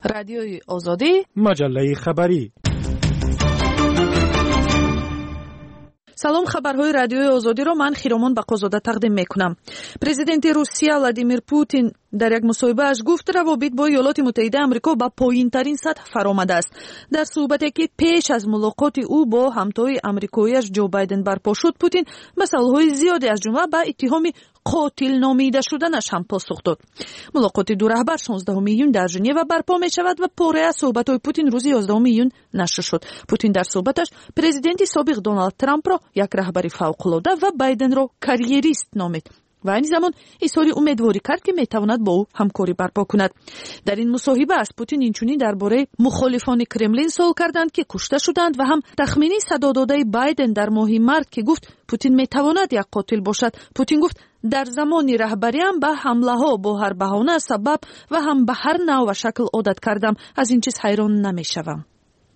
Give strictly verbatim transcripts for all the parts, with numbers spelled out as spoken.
رادیوی آزادی، مجله خبری. سلام، خبرهای رادیوی آزادی رو من خیرامان بقازاده تقدیم میکنم. پرزیدنت روسیه ولادیمیر پوتین در یک مصاحبه اش گفت روابط با ایالات متحده آمریکا با پایین ترین سطح فرآمده است. در صحبتی که پیش از ملاقات او با همتای آمریکاییش جو بایدن برپا شد، پوتین مسائل زیادی از جمله به اتهام قاتل نامیده شدنش هم پاسخ داد. ملاقات دو رهبر شانزدهم ایون در ژنو برپا می شود و پاره از صحبت‌های پوتین روز یازدهم ایون نشر شد. پوتین در صحبتش پرزیدنت سابق دونالد ترامپ را یک رهبر فوق‌العاده و بایدن را کاریریست نامید و این زمان اظهار امیدواری کرد که میتواند با او همکاری برپا کند. در این مصاحبه از پوتین اینچنین درباره مخالفان کرملین سوال کردند که کشته شدند و هم تخمینی صدا داده بایدن در ماه مارس که گفت پوتین میتواند یک قاتل باشد. پوتین گفت در زمان رهبریم به حمله ها با هر بهانه سبب و هم به هر نوع و شکل عادت کردم، از این چیز حیران نمیشوم.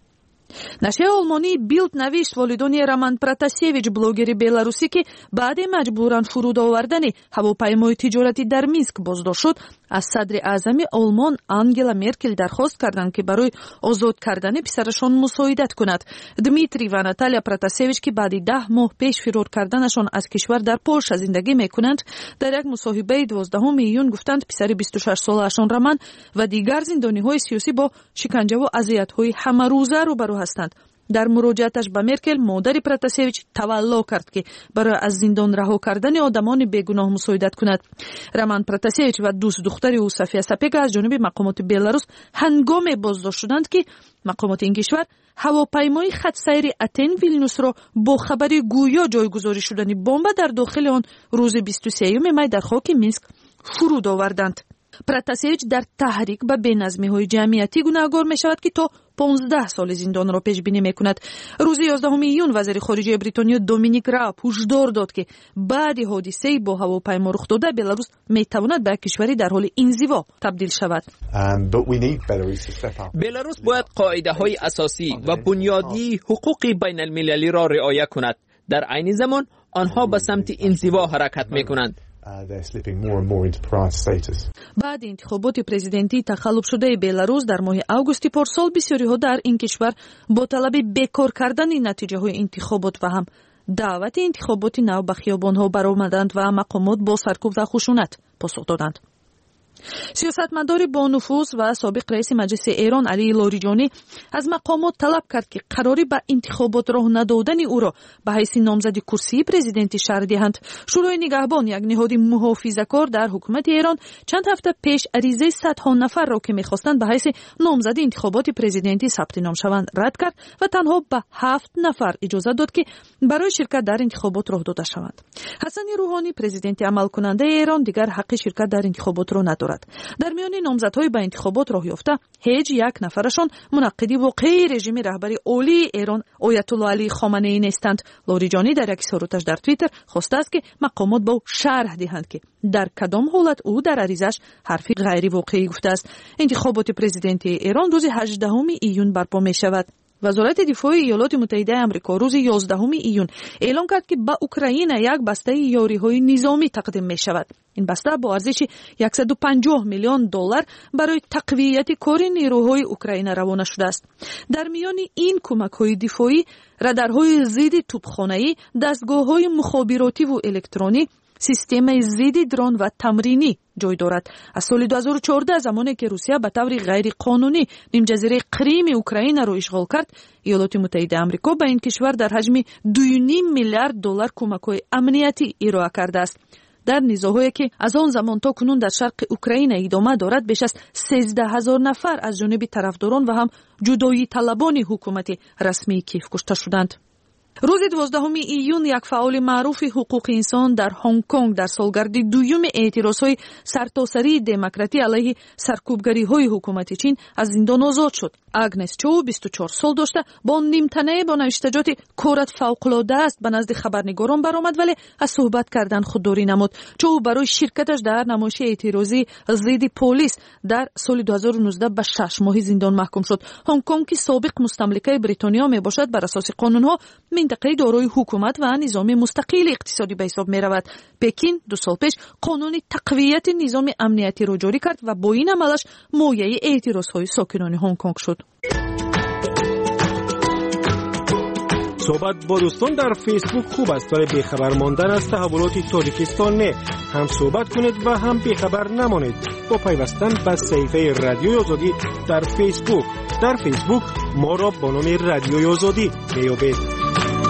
نشریه آلمانی بیلد نوشت والدانی роман پراتاسیویچ блогери беларуسی که بعد مجبوران فرود آوردن هواپیمای تجارتی در مینسک بازداشت شد، از صدر اعظم آلمان آنگلا مرکل درخواست کردند که برای آزاد کردن پسرشان مساعدت کند. دمیتری و ناتالیا پراتاسیویچ که بعد ده ماه پیش فرار کردنشان از کشور در پولش زندگی میکنند، در یک مصاحبه دوازدهم ایون گفتند پسر بیست و شش ساله‌شان роман و دیگر زندانی‌های سیاسی با شکنجه و اذیت‌های همه روزه روبرو هستند. در مراجعتش به مرکل مادر پراتاسیویچ تولا کرد که برای از زندان رها کردن آدمان بیگناه مساعدت کند. роман پراتاسیویچ و دوست دختر او صفیا سپگا از جانب مقامات بلاروس هنگام بازداشت شدند که مقامات این کشور هواپیمای خط سیر اتن ویلنیوس را با خبر گویا جایگذاری شدن بمب در داخل آن روز بیست و سوم می در خاک مینسک فرود آوردند. پراتاسیویچ در تحریک به بی‌نظمی‌های جمعیتی گناهکار می‌شود که تا پانزده سال زندان را پیش بینی می‌کند. روز یازدهم ایون وزیر خارجه بریتانیا دومینیک راب هشدار داد که بعد حادثه با هواپیما رخ داده بلاروس می‌تواند به کشوری در حال انزوا تبدیل شود. بلاروس باید قاعده‌های اساسی و بنیادی حقوق بین‌المللی را رعایت کند. در عین زمان آنها به سمت انزوا حرکت می‌کنند. بعد انتخابات پرزیدنتی تخلف شده بلاروس در ماه آگوست پارسال، بسیاری ها در این کشور با طلب بیکار کردن نتیجه های انتخابات و هم دعوت انتخابات نو به خیابان ها برآمدند و مقامات با سرکوب و خشونت پاسخ دادند. سیاستمدار با نفوذ و سابق رئیس مجلس ایران علی لاریجانی از مقامات طلب کرد که قراری به انتخابات راه ندادن او را به حیث نامزد کرسی پرزیدنتی شرح دهند. شورای نگهبان، یک نهاد محافظه‌کار در حکومت ایران، چند هفته پیش عریضه صدها نفر را که می‌خواستند به حیث نامزد انتخابات پرزیدنتی ثبت نام شوند رد کرد و تنها به هفت نفر اجازه داد که برای شرکت در انتخابات راه داده شوند. حسن روحانی، پرزیدنت عمل کننده ایران، دیگر حق شرکت در انتخابات را ندارد. در میان نامزدهای به انتخابات راه یافته هیچ یک نفرشان منعقدی واقعی رژیم رهبری عالی ایران آیت الله علی خامنه ای نیستند. لاریجانی در یک صحبتش در توییتر خواسته است که مقامات با شرح دهند که در کدام حالت او در عریضش حرفی غیر واقعی گفته است. انتخابات پرزیدنتی ایران روز هجدهم ایون برپا می شود. وزارت دفاع ایالات متحده آمریکا روز یازدهم ایون اعلام کرد که به اوکراین یک بسته یاری‌های نظامی تقدیم می شود. این بسته با ارزش صد و پنجاه میلیون دلار برای تقویت کار نیروهای اوکراین روانه شده است. در میان این کمک‌های دفاعی رادارهای ضد توپخانه‌ای، دستگاه‌های مخابراتی و الکترونی، سیستم ضد درون و تمرینی جای دارد. از سال دو هزار و چهارده زمانی که روسیه به طور غیر قانونی نیم جزیره کریم اوکراین را اشغال کرد، ایالات متحده آمریکا به این کشور در حجم دو و نیم میلیارد دلار کمک‌های امنیتی ارائه کرده است. در نزاعی که از آن زمان تا کنون در شرق اوکراین ادامه دارد، بیش از سیزده هزار نفر از جانب طرفداران و هم جدایی طلبان حکومت رسمی کیف کشته شدند. روز دوازدهم ایون یک فعال معروف حقوق انسان در هنگ کنگ در سالگرد دوم اعتراضهای سرتاسری دموکراتی علیه سرکوبگری‌های حکومت چین از زندان آزاد شد. آگنس چو بیست و چهار سال داشته با نیمتنه با نوشتجات کارت فوق‌العاده است به نزد خبرنگاران برآمد، ولی از صحبت کردن خودداری نمود. چو برای شرکتش در نمایش اعتراضی ضد پلیس در سال دو هزار و نوزده به شش ماه زندان محکوم شد. هنگ کنگ که سابق مستملکه بریتانیا می باشد، بر اساس قانون‌ها минтақаи дорои ҳукумат ва низоми мустақили иқтисодӣ ба ҳисоб меравад. Пекин ду сол пеш қонуни тақвияти низоми амниятиро ҷорӣ кард ва бо ин амалаш мояи эътирозҳои сокинони Ҳонг-Конг шуд. صحبت با دوستان در فیسبوک خوب است برای بیخبر ماندن از تحولات تاجیکستان. نه هم صحبت کنید و هم بیخبر نمانید با پیوستن به صفحه رادیوی آزادی در فیسبوک. در فیسبوک ما را با نام رادیوی آزادی بیابید.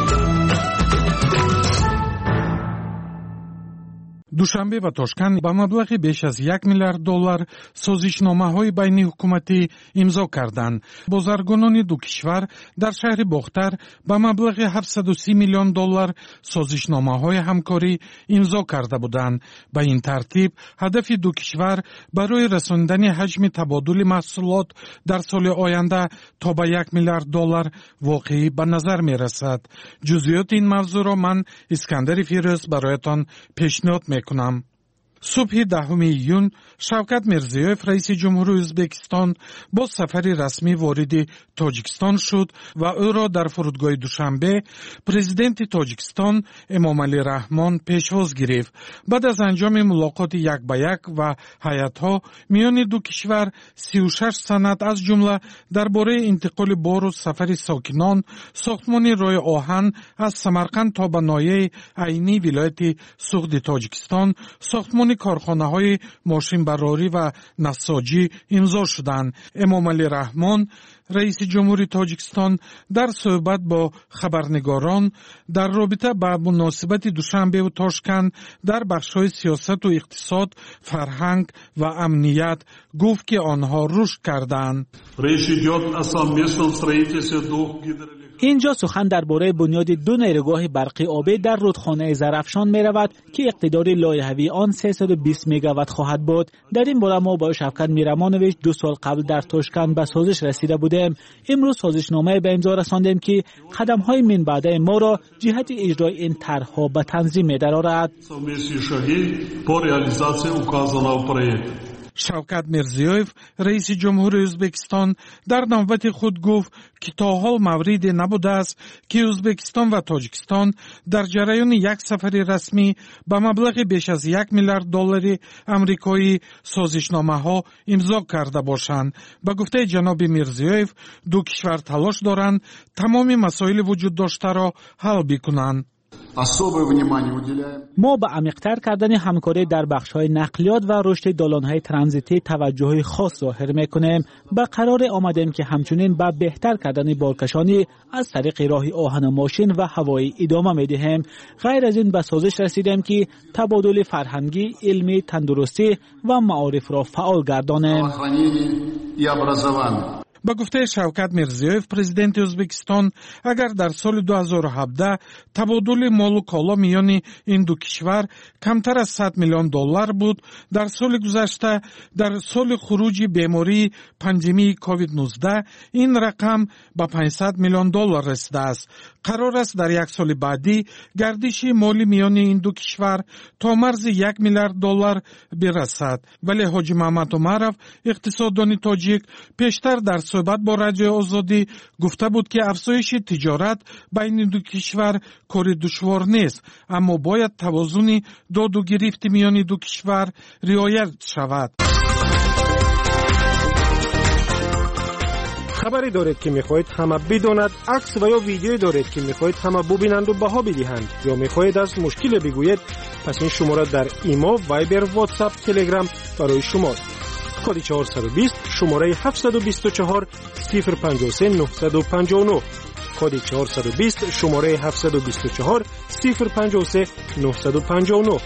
душанбе ва тошканд ба маблағи беш аз як миллиард доллар созишномаҳои байни ҳукуматӣ имзо карданд. бозаргонони ду кишвар дар шаҳри бохтар ба маблағи ҳафтсаду си миллион доллар созишномаҳои ҳамкорӣ имзо карда буданд. ба ин тартиб ҳадафи ду кишвар барои расонидани ҳаҷми табодули маҳсулот дар соли оянда то ба як миллиард доллар воқеӣ ба назар мерасад. ҷузъиёти ин мавзӯъро ман искандари фирӯз бароятон пешниҳод мекунам. صبح دهم ایون شوکت میرزیوف رئیس جمهور ازبکستان با سفری رسمی وارد تاجیکستان شد و او را در فرودگاه دوشنبه پرزیدنت تاجیکستان امامعلی رحمان پیشواز گرفت. بعد از انجام ملاقات یک به یک و هیئت‌ها میان دو کشور سی و شش سند از جمله درباره انتقال بار و سفر ساکنان، ساختمان راه آهن از سمرقند تا به ناحیه عینی ولایت سغد تاجیکستان، ساختمان کارخانه‌های ماشین براری و نساجی امضا شدند. امامعلی رحمان رئیس جمهوری تاجیکستان در صحبت با خبرنگاران در رابطه با مناسبت دوشنبه و تاشکند در بخش‌های سیاست و اقتصاد، فرهنگ و امنیت گفت که آنها رشد کردند. اینجا سخن درباره بنیاد دو نیروگاه برقی آبی در رودخانه زرافشان می رود که اقتدار لایحه‌ای آن سیصد و بیست مگاوات خواهد بود. در این باره ما با شوکت میرمانویچ دو سال قبل در تاشکند به سازش رسیده بودیم. امروز سازشنامه به امضا رساندیم که قدم‌های من بعده ما را جهت اجرای این طرح‌ها به تنظیم می‌دارد. شوکت میرزیوف رئیس جمهور ازبکستان در نوبت خود گفت که تا حال موردی نبوده است که ازبکستان و تاجیکستان در جریان یک سفر رسمی به مبلغ بیش از یک میلیارد دلار آمریکایی سازشنامه‌ها امضا کرده باشند. به گفته جناب میرزیوف دو کشور تلاش دارند تمام مسائل وجود داشته را حل بکنند. ما به عمیق‌تر کردن همکاری در بخش‌های نقلیات و رشد دالان‌های ترانزیتی توجه خاص ظاهر می‌کنیم. به قرار آمدیم که همچنین به بهتر کردن بارکشانی از طریق راه آهن ماشین و هوایی ادامه می‌دهیم. غیر از این به سازش رسیدیم که تبادل فرهنگی، علمی، تندرستی و معارف را فعال گردانیم. با گفته شوکت میرزیوف پرزیدنت ازبکستان اگر در سال دو هزار و هفده تبادل مال و کالا میان این دو کشور کمتر از صد میلیون دلار بود، در سال گذشته در سال خروج بیماری پاندمی کووید نوزده این رقم به پانصد میلیون دلار رسیده است. قرار است در یک سال بعدی گردش مالی میان این دو کشور تا مرز یک میلیارد دلار برسد. ولی حاجی محمد عمرов اقتصاددان تاجیک پیشتر در صحبت با رادیو آزادی گفته بود که افزایش تجارت بین دو کشور کار دشوار نیست، اما باید توازن داد و گرفت میان دو کشور رعایت شود. خبری دارید که میخواهید همه بداند، عکس و یا ویدیویی دارید که میخواهید همه ببینند و بها بدهند، یا میخواهید از مشکل بگویید، پس این شماره در ایما، وایبر، واتساپ، تلگرام برای شماست. کد چهارصد و بیست شماره هفتصد و بیست و چهار صفر پنجاه و سه نهصد و پنجاه و نه. کد چهارصد و بیست شماره هفتصد و بیست و چهار صفر پنجاه و سه نهصد و پنجاه و نه.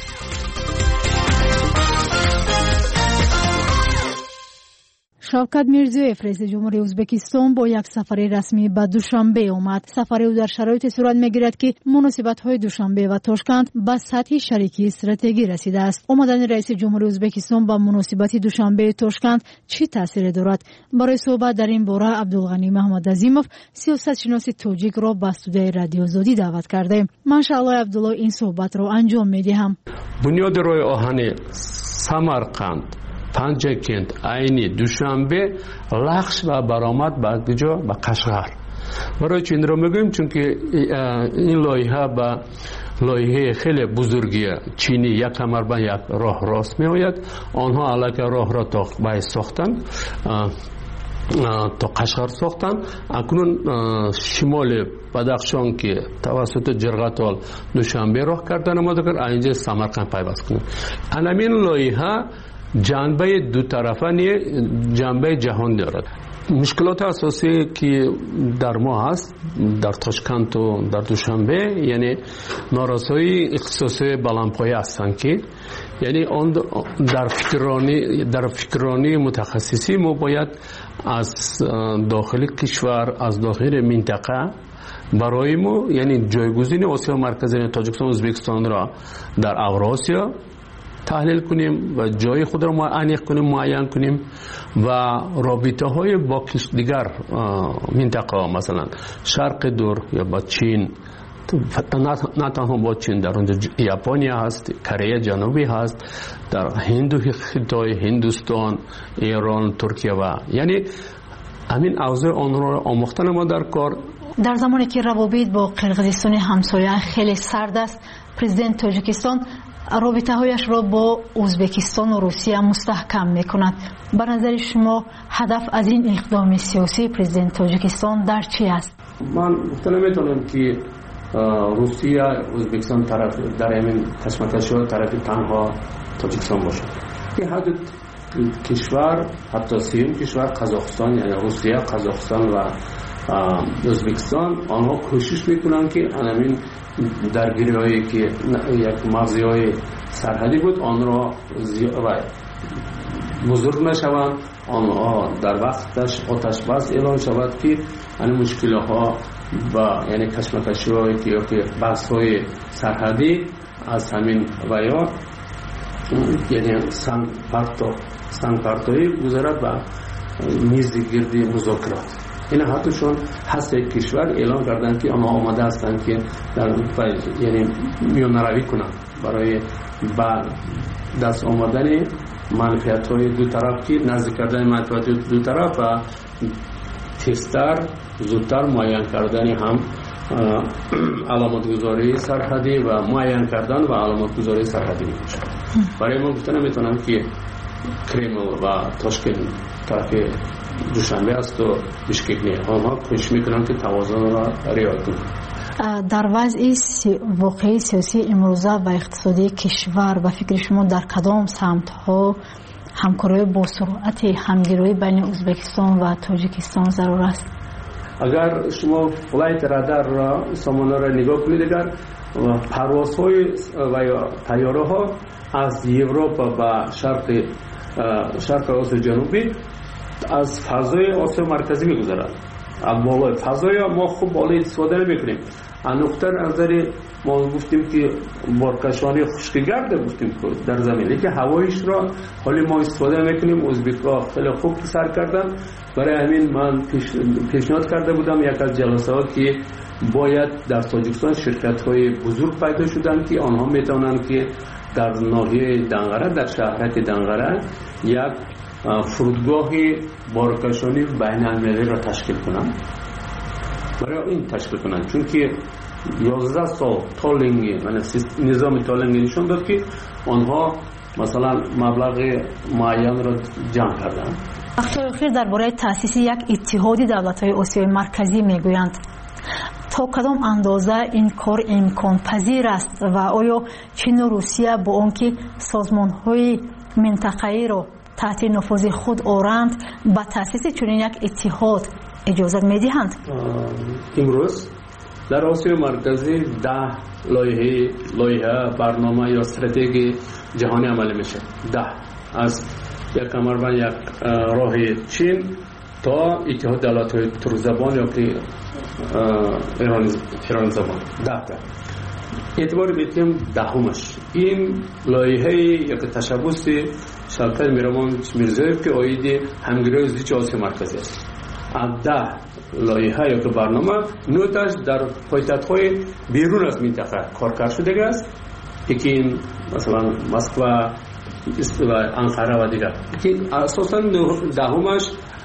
شوکت میرزیوف رئیس جمهوری ازبکستان با یک سفر رسمی به دوشنبه آمد. سفر او در شرایط صورت میگیرد که مناسبت‌های دوشنبه و تاشکند به سطح شریکی استراتژی رسیده است. آمدن رئیس جمهوری ازبکستان به مناسبت دوشنبه تاشکند چه تأثیری دارد؟ برای صحبت در این باره عبدالغنی محمد عظیمов سیاستشناس تاجیک را به استودیوی رادیو آزادی دعوت کرده. ماشاءالله عبدالله این صحبت را انجام میدهم. بنیاد راه آهن سمرقند، پنجکند، عینی، دوشنبه، لخش و برآمد به کجا؟ به قشقر. برای چی این رو میگویم؟ چون که این لایحه با لایحه خیلی بزرگی چینی یک کمر به یک راه راست می آید. آنها علاقه راه را تا بای ساختن، تا قشقر ساختن. اکنون شمال بدخشان که توسط جرقتال دوشنبه راه کردن ما دکر اینجا سمرقند پیوست کنند. همین لایحه جنبه دو طرفه نیه، جنبه جهان دارد. مشکلات اساسی که در ما هست در تاشکند و در دوشنبه یعنی نارسایی اختصاصی بلندپایه هستند که یعنی آن در فکرانی در فکرانی متخصصی ما باید از داخل کشور از داخل منطقه برای ما یعنی جایگزین آسیا مرکزی تاجیکستان و ازبکستان را در اوراسیا تحلیل کنیم و جای خود را معین کنیم معین کنیم و رابطه های با دیگر منطقه مثلا شرق دور یا با چین، نه تنها با چین، در اونجا ژاپنیا هست، کره جنوبی هست، در هند و خطای هندوستان، ایران، ترکیه و یعنی همین اوضاع آن را آموختن ما در کار. در زمانی که روابط با قرقیزستان همسایه خیلی سرد است، پرزیدنت تاجیکستان رابطه هایش را با ازبکستان و روسیه مستحکم می کند. به نظر شما هدف از این اقدام سیاسی پرزیدنت تاجیکستان در چی است؟ من گفتن میتونم که روسیه ازبکستان طرف در این کشمکش ها طرف تنها تاجیکستان باشد. این حد کشور حتی سیم کشور قزاقستان یعنی روسیه، قزاقستان و ازبکستان آنها کوشش میکنن که همین درگیری هایی که یک مرزی های سرحدی بود آن را بزرگ نشوند، آنها در وقتش آتش بس اعلان شود که این مشکل ها و یعنی کشمکشی هایی که یا که بحث های سرحدی از همین ویا یعنی سن پرتو سن پرتوی گذرد و میز گردی مذاکرات. این حتیشون هست یک کشور اعلان کردن که آنها آماده هستند که در یعنی میان روی کنند برای بعد دست آمدن منفعت های دو طرف که نزدیک کردن منفعت دو طرف و تیزتر زودتر معین کردن هم علامت گذاری سرحدی و معین کردن و علامت گذاری سرحدی میشه. برای ما گفتن میتونم که کرمل و تاشکند طرف دوشنبه است و بشکک نیست. آنها کوشش میکنن که توازن را رعایت کنند. در وضع واقعی سیاسی امروزه و اقتصادی کشور و فکر شما در کدام سمت ها همکاری با سرعت همگرایی بین ازبکستان و تاجیکستان ضرور است؟ اگر شما فلایت رادار را سامانه را نگاه کنید، اگر پروازهای و یا طیاره ها از اروپا و شرق شرق آسیا جنوبی از فضای آسیا مرکزی میگذرد. بالا فضای ما خوب بالا استفاده نمیکنیم. از نقطه نظر ما گفتیم که بارکشانی خشکگرد گفتیم در زمین، که هوایش را حالی ما استفاده میکنیم. ازبک‌ها خیلی خوب سر کردن. برای همین من پیشنهاد کرده بودم یک از جلسه ها که باید در تاجیکستان شرکت های بزرگ پیدا شدن که آنها میتونن که در ناحیه دنغره در شهرک دنغره یک فرودگاه بارکشانی بین المللی را تشکیل کنند. برای این تشکیل کنند چون که یازده سال تالینگی یعنی نظام تالینگی نشون داد که آنها مثلا مبلغ معین را جمع کردند. وقتی اخیر درباره تأسیس یک اتحادی دولت‌های آسیای مرکزی میگویند. تا کدام اندازه این کار امکان پذیر است و آیا چین و روسیه با آنکه سازمان‌های منطقه‌ای را تحت نفوذ خود آورند با تأسیس چنین یک اتحاد اجازه می‌دهند؟ امروز در آسیا مرکزی ده لایحه لایحه برنامه یا استراتژی جهانی عملی میشه. ده از یک کمربند یک راه چین تا اتحاد دولت‌های ترک زبان یا که ایران ایران زبان ده تا اعتبار میتیم دهمش این لایحه یک تشبث شرکت میرمان میرزایف که آید همگرای زیچ آسیا مرکزی است. از ده لایحه یا که برنامه نوتاش در پایتخت‌های بیرون از منطقه کار شده است. یکی مثلا مسکو و انقره و دیگر. که اساساً دهمش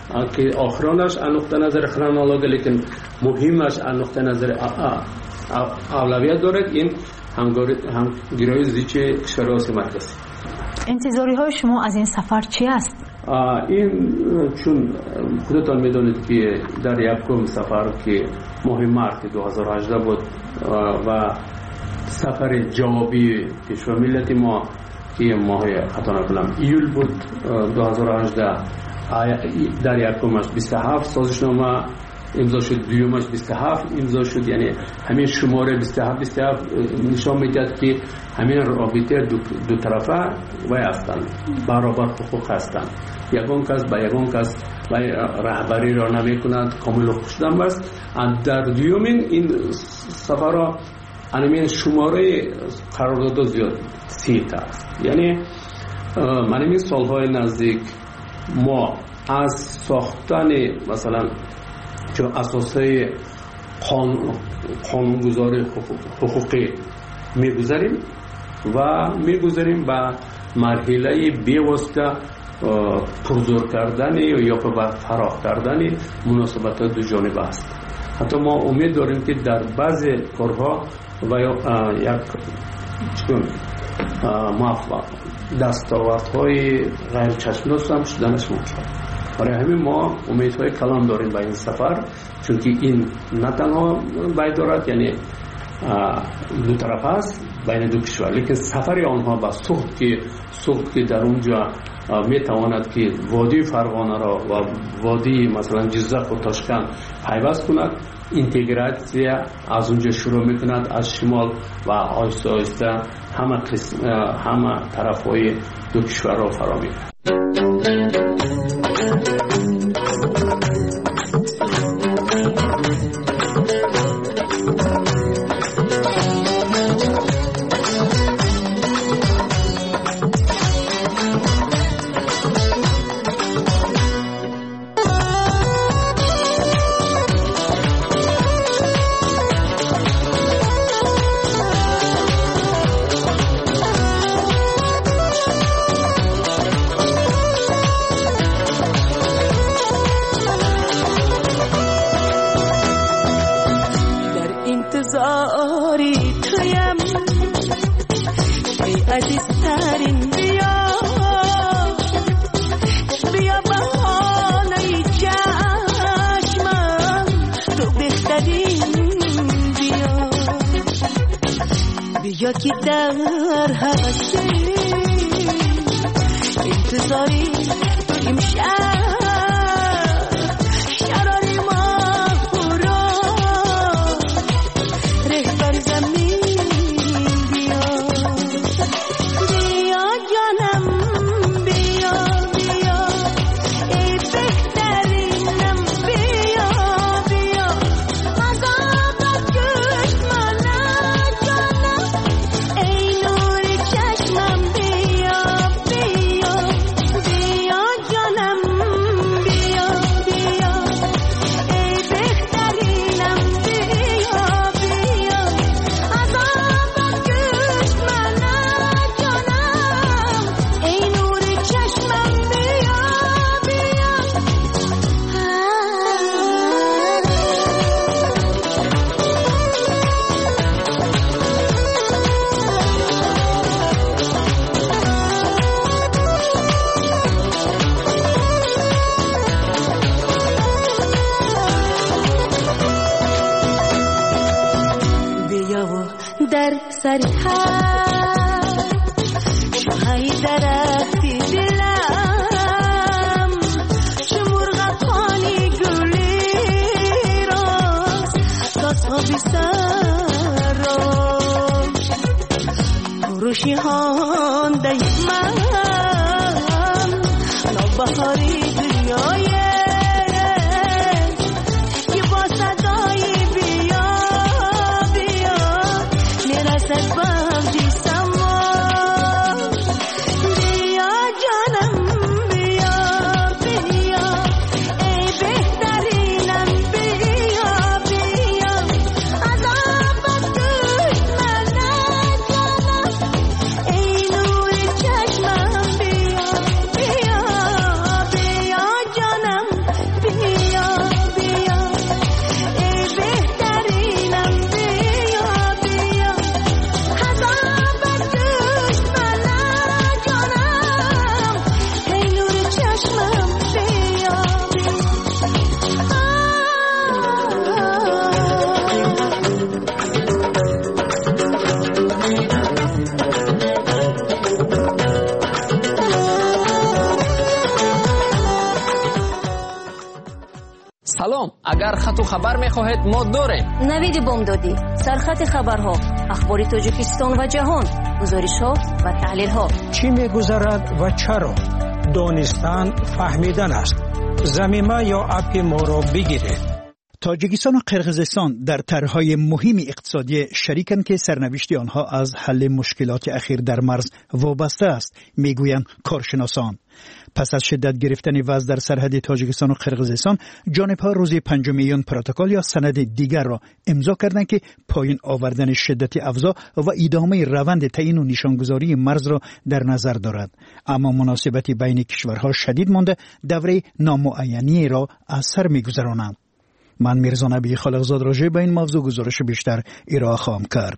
که آخرانش از نقطه نظر خرونولوژی لیکن مهمش از نقطه نظر اولویت دارد این همگرایی زیچ کشورهای مرکزی. انتظاری های شما از این سفر چی است؟ این چون خودتان میدونید که در یکم سفر که ماه مارس دو هزار و هجده بود و سفر جوابی کشور ملت ما که ماه خطا نکنم ایول بود دو هزار و هجده در یکمش بیست و هفت سازشنامه امضا شد، دویمش بیست و هفت امضا شد، یعنی همین شماره بیست و هفت بیست و هفت نشان میدهد که همین رابطه دو, دو طرفه و هستند، برابر حقوق هستند. یگان کس با یگان کس و رهبری را نمی کند، کامل حقوق شدن بست. در دویمین این سفر همین شماره قرارداد زیاد سی تا است. یعنی من این سالهای نزدیک ما از ساختن مثلا چون اساسای قانون قانونگذاری حقوقی میگذاریم و میگذاریم به مرحله بی‌واسطه پرزور کردن یا به فراخ کردن مناسبات دو جانبه است. حتی ما امید داریم که در بعضی کارها و یک چون موفق دستاوردهای غیر چشم‌داز هم شدنش ممکن. برای همین ما امیدهای کلان داریم به این سفر، چون که این نه تنها باید دارد یعنی دو طرف است بین دو کشور، لیکن سفر آنها با سوخت که سوخت که در اونجا میتواند که وادی فرغانه را و وادی مثلا جزق و تاشکند پیوست کند، اینتگراسیا از اونجا شروع میکند از شمال و آهسته آهسته همه قسم همه طرفهای دو کشور را فرا میگیرد. یا که در هوس انتظاری امشب شرار ما را رهبر زمین بیا بیا جانم بیا بیا ای بهترینم بیا بیا مذاقت گشت منم جانم ای نور چشمم بیا بیا بیا جانم بیا بیا ای بهترینم بیا بیا مذاقت گشت منم جانم ای نور چشمم بیا بیا بیا و در سر هر های درختی دلم چه مرغ پانی گلی راست سازها بی سر راست پروشی هانده من نوبهاری دنیای که با صدای بیا بیا میرسد به جسما بیا جانم بیا بیا ای بهترینم بیا بیا عذابت گشت منم جانم ای نور سلام، اگر خط و خبر میخواهید ما داریم. نوید بامدادی، سرخط خبرها، اخبار تاجیکستان و جهان، گزارش‌ها و تحلیل‌ها. چی می‌گذرد و چرا؟ دانستن فهمیدن است. ضمیمه یا اپ ما را بگیرید. تاجیکستان و قرقیزستان در طرح‌های مهم اقتصادی شریکند که سرنوشت آنها از حل مشکلات اخیر در مرز وابسته است، میگویند کارشناسان. پس از شدت گرفتن وضع در سرحد تاجیکستان و قرقیزستان، جانب‌ها روز پنجم میون پروتکل یا سند دیگر را امضا کردند که پایین آوردن شدت اوضاع و ادامه روند تعیین و نشانگذاری مرز را در نظر دارد. اما مناسبت بین کشورها شدید مانده، دوره نامعینی را از سر می‌گذراند. من میرزا نبی خالقزاد راجع به این موضوع گزارش بیشتر ارائه خواهم کرد.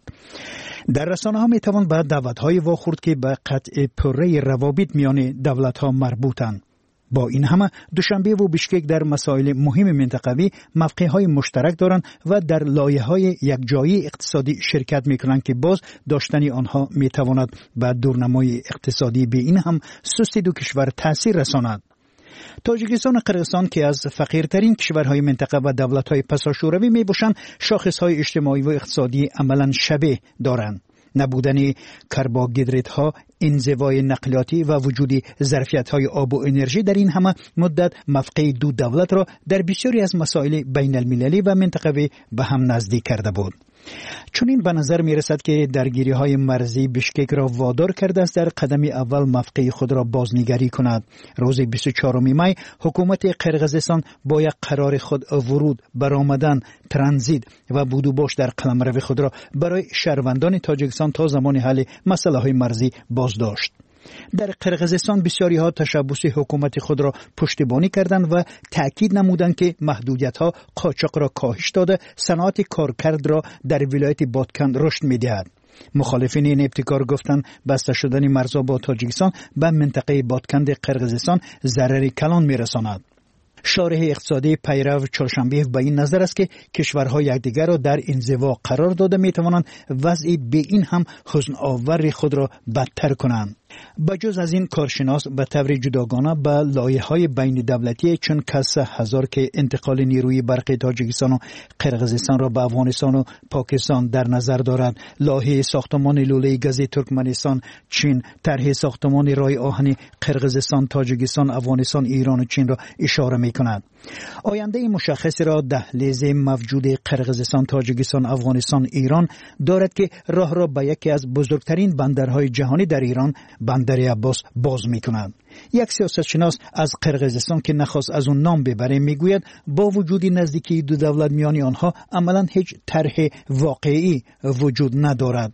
در رسانه ها می توان به دعوت های واخورد که به قطع پره روابط میان دولت ها مربوطند. با این همه دوشنبه و بیشکک در مسائل مهم منطقوی موقع های مشترک دارند و در لایه های یکجایی اقتصادی شرکت می کنند که باز داشتن آنها می تواند به دورنمای اقتصادی به این هم سستی دو کشور تاثیر رساند. تاجیکستان و قرقیزستان که از فقیرترین کشورهای منطقه و دولت‌های پساشوروی میباشند، شاخص‌های اجتماعی و اقتصادی عملاً شبیه دارند. نبودن کربوهیدرات‌ها، انزوای نقلیاتی و وجود ظرفیت‌های آب و انرژی در این همه مدت موقع دو دولت را در بسیاری از مسائل بین المللی و منطقوی به هم نزدیک کرده بود. چون این به نظر می رسد که درگیری های مرزی بیشکک را وادار کرده است در قدم اول موقع خود را بازنگری کند. روز بیست و چهارم می حکومت قرقیزستان با یک قرار خود ورود، برآمدن، ترانزیت و بود و باش در قلمرو خود را برای شهروندان تاجیکستان تا زمان حل مسائل های مرزی باز داشت. در قرقیزستان بسیاری ها تشبث حکومت خود را پشتیبانی کردند و تأکید نمودند که محدودیت ها قاچاق را کاهش داده، صنعت کارکرد را در ولایت بادکن رشد می‌دهد. مخالفین این ابتکار گفتند بسته شدن مرزها با تاجیکستان به منطقه بادکن قرقیزستان ضرر کلان می‌رساند. شارح اقتصادی پیرو چهارشنبه به این نظر است که کشورها یکدیگر را در انزوا قرار داده می‌توانند وضعی به این هم حزن آور خود را بدتر کنند. بجز از این، کارشناس به طور جداگانه به لایه‌های بین دولتی چون کسا هزار که انتقال نیروی برقی تاجیکستان و قرقیزستان را به افغانستان و پاکستان در نظر دارد، لایحه ساختمان لوله گاز ترکمنستان، چین، طرح ساختمان راه آهن قرقیزستان، تاجیکستان، افغانستان، ایران و چین را اشاره می‌کند. آینده مشخصی را دهلیز موجود قرقیزستان، تاجیکستان، افغانستان، ایران دارد که راه را به یکی از بزرگترین بندرهای جهانی در ایران، بندر عباس، باز می‌کند. یک سیاستشناس از قرقیزستان که نخواست از اون نام ببره میگوید با وجود نزدیکی دو دولت میان آنها عملاً هیچ طرح واقعی وجود ندارد.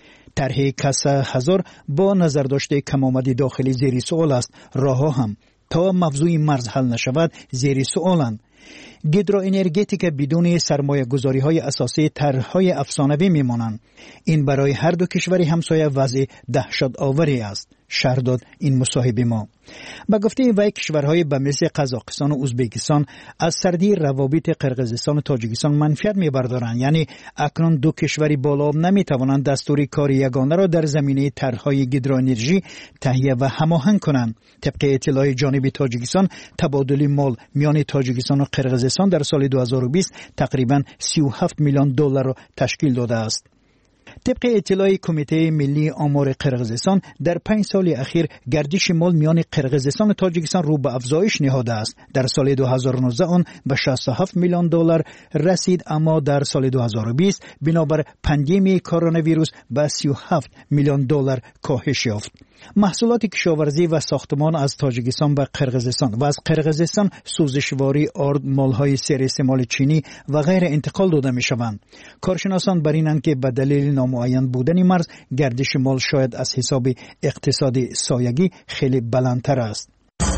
طرح کسا هزار با نظر داشته کم آمدی داخلی زیر سوال است. راهها هم تا موضوع مرز حل نشود زیر سوالند. گیدروانرژتیک بدون سرمایه گذاری های اساسی طرح‌های افسانه‌ای میمانند. این برای هر دو کشور همسایه وضع دهشت آوری است. شرح داد این مصاحبه ما. با گفته وی کشورهای به مثل قزاقستان و ازبکستان از سردی روابط قرقیزستان و تاجیکستان منفعت میبردارند، یعنی اکنون دو کشوری بالا نمیتوانند دستور کار یگانه را در زمینه طرح‌های گیدروانرژی تهیه و هماهنگ کنند. طبق اطلاع جانب تاجیکستان، تبادل مال میان تاجیکستان و قرقیزستان در سال دو هزار و بیست تقریباً سی و هفت میلیون دلار را تشکیل داده است. طبق اطلاع کمیته ملی آمار قرقیزستان، در پنج سال اخیر گردش مال میان قرقیزستان و تاجیکستان رو به افزایش نهاده است. در سال دو هزار و نوزده آن به شصت و هفت میلیون دلار رسید، اما در سال دو هزار و بیست بنابر پاندمی کرونا ویروس به سی و هفت میلیون دلار کاهش یافت. محصولات کشاورزی و ساختمان از تاجیکستان به قرقیزستان و از قرقیزستان سوزشواری، آرد، مالهای سر استعمال چینی و غیر انتقال داده می شوند. کارشناسان بر اینند که به دلیل نامعین بودن مرز، گردش مال شاید از حساب اقتصاد سایگی خیلی بلندتر است.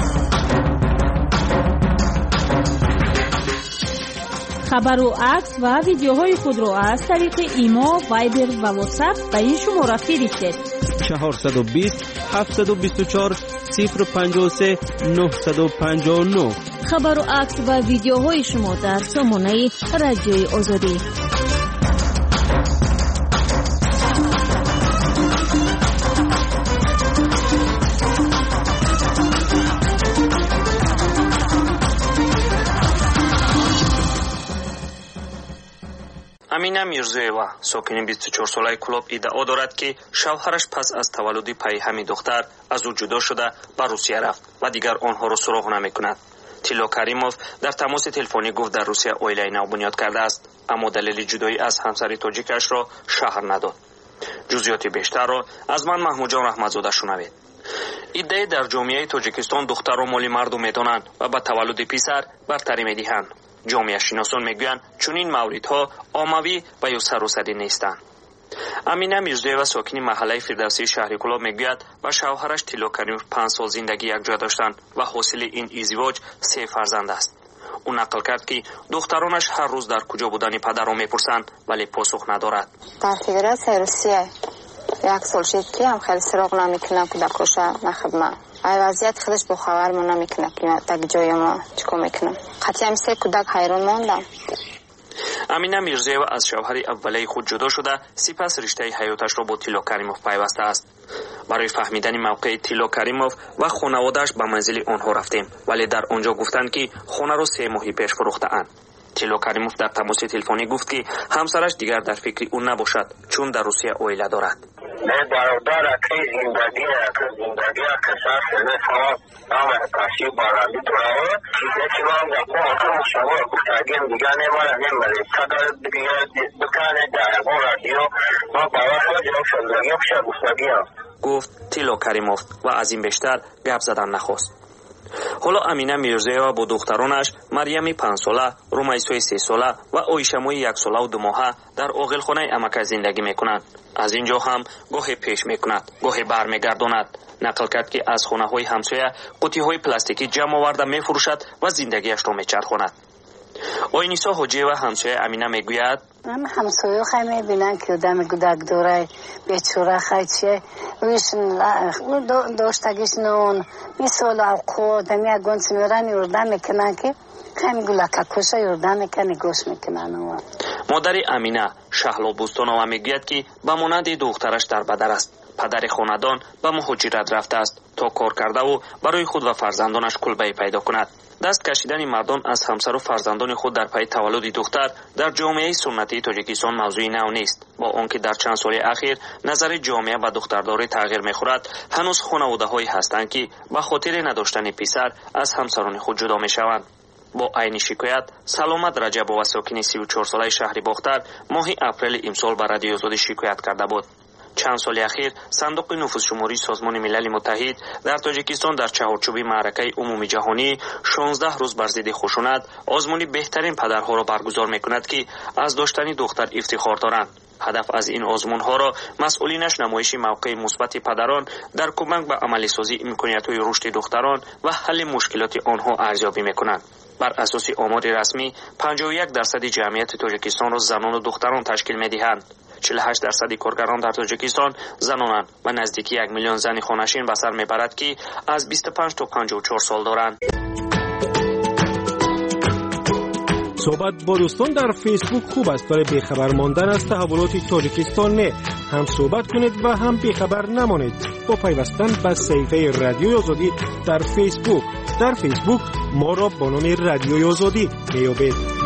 خبر و عکس و ویدیوهای خود را از طریق ایما، وایبر و واتساپ به این شماره فرستید: چهارصد و بیست هفتصد و بیست و چهار صفر پنجاه و سه نهصد و پنجاه و نه. خبر و عکس و ویدیوهای شما در سامانه رادیوی آزادی. امینه میرزویوا ساکن بیست و چهار ساله کلوب ادعا دارد که شوهرش پس از تولد پی همین دختر از او جدا شده به روسیه رفت و دیگر آنها را سراغ نمی‌کند. تیلو کریموف در تماس تلفنی گفت در روسیه اویله نو بنیاد کرده است، اما دلیل جدایی از همسر تاجیکش را شهر نداد. جزئیات بیشتر را از من محمود جان رحمتزاده شنوید. ادعای در جامعه تاجیکستان دختر را مال مردم میدانند و به تولد پسر برتری میدهند. جامعه شناسان میگویند چنین موردها عاموی و یا سروسری نیستند. امینه میرزویوا ساکن محله فردوسی شهر کلاب میگوید با شوهرش تیلو کریموف پنج سال زندگی یکجا داشتند و حاصل این ازدواج سه فرزند است. او نقل کرد که دخترانش هر روز در کجا بودن پدر را میپرسند ولی پاسخ ندارد. در فدراسیون روسیه یک سال شد که هم خیلی سراغ نمیکنم کودکاش نخدمه. ای وضعیت خودش با خبر ما نمیکنه که در جای ما چیکار میکنم. قطعا سه کودک حیران ماندم. امینه میرزویوا از شوهر اولیه خود جدا شده، سپس رشته حیاتش را با تیلو کریموف پیوسته است. برای فهمیدن موقع تیلو کریموف و خانواده‌اش به منزل آنها رفتیم، ولی در آنجا گفتند که خانه را سه ماه پیش فروخته‌اند. تیلو کریموف در تماس تلفنی گفت که همسرش دیگر در فکر او نباشد چون در روسیه اویله دارد. मैं बारोबार आखिरी जिंदगी है आखिरी जिंदगी के साथ रहने का नाम है काशी बारानी थोड़ा है कि मैं आपको आखिर मुश्किल गुफ्तागी दिखाने वाला नहीं मेरे सदर दिया दुकाने जाए वो रadiyo मैं बाबा को जो जिंदगी अक्सर गुफ्तागी گفت تیلو کریموف و از این بیشتر گپ زدن نخواست. حالا امینه میرزویوا با دخترانش مریم پنج ساله، رومیسای سه ساله و اویشموی یک ساله و دو ماهه در آغلخانه امکه زندگی میکنند. از اینجا هم گاهی پیش میکند، گاهی برمیگرداند. نقل کرد که از خانه های همسایه قوطی های پلاستیکی جمع آورده میفروشد و زندگیش را میچرخاند. آینیسا حاجیوا همسایه امینه میگوید من همسایه خیلی میبینن که آدم گودک داره بیچاره خیلی ویشن داشتگیش نون میسال اوقو دمی اگونس میرن یردن میکنن که خیلی گولکه کشه یردن میکنه گوش میکنن. مادر امینه شهلا بوستانова میگوید که به مانند دخترش در بدر است. پدر خاندان به مهاجرت رفته است تا کار کرده و برای خود و فرزندانش کلبه پیدا کند. دست کشیدن مردان از همسر و فرزندان خود در پی تولد دختر در جامعه سنتی تاجیکستان موضوعی نو نیست. با آنکه در چند سال اخیر نظر جامعه به دخترداری تغییر می‌خورد، هنوز خانواده‌هایی هستند که به خاطر نداشتن پسر از همسران خود جدا می‌شوند. با عین شکایت سلامت رجبова ساکن سی و چهار ساله شهر باختر ماه اپریل امسال به رادیو آزادی شکایت کرده بود. چند سال اخیر صندوق نفوذ شماری سازمان ملل متحد در تاجیکستان در چهارچوب معرکه عمومی جهانی شانزده روز بر ضد خشونت آزمون بهترین پدرها را برگزار میکند که از داشتن دختر افتخار دارند. هدف از این آزمون ها را مسئولینش نمایش موقع مثبت پدران در کمک به عملی سازی امکانیت‌های رشد دختران و حل مشکلات آنها ارزیابی میکنند. بر اساس آمار رسمی پنجاه و یک درصد جمعیت تاجیکستان را زنان و دختران تشکیل میدهند. چهل و هشت درصد کارگران در تاجیکستان زنانند و نزدیکی یک میلیون زن خانشین به سر میبرد که از بیست و پنج تا پنجاه و چهار سال دارند. صحبت با دوستان در فیسبوک خوب است، برای بیخبر ماندن از تحولات تاجیکستان نه. هم صحبت کنید و هم بیخبر نمانید با پیوستن به صفحه رادیوی آزادی در فیسبوک. در فیسبوک ما را با نام رادیوی آزادی میابید.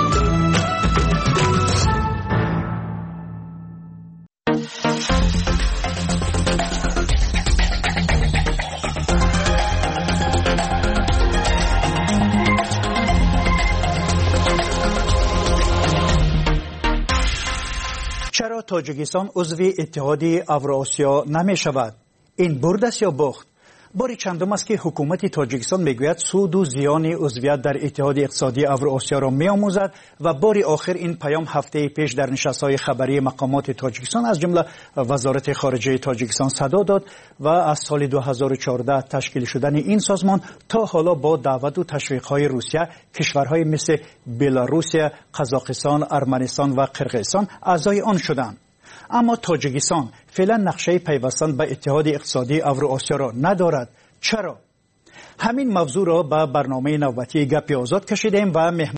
چرا تاجیکستان عضو اتحاد اوراسیا نمی شود؟ این برد است یا باخت؟ باری چندم است که حکومت تاجیکستان میگوید سود و زیان عضویت در اتحاد اقتصادی اوراسیا را میآموزد و باری آخر این پیام هفته پیش در نشست‌های خبری مقامات تاجیکستان از جمله وزارت خارجه تاجیکستان صدا داد و از سال دو هزار و چهارده تشکیل شدن این سازمان تا حالا با دعوت و تشویق‌های روسیه کشورهای مثل بلاروسیه، قزاقستان، ارمنستان و قرقیزستان اعضای آن شدند. اما تاجیکستان فعلا نقشه پیوستن به اتحاد اقتصادی اوراسیا را ندارد. چرا؟ همین موضوع را به برنامه نوبتی گپ آزاد کشیدیم و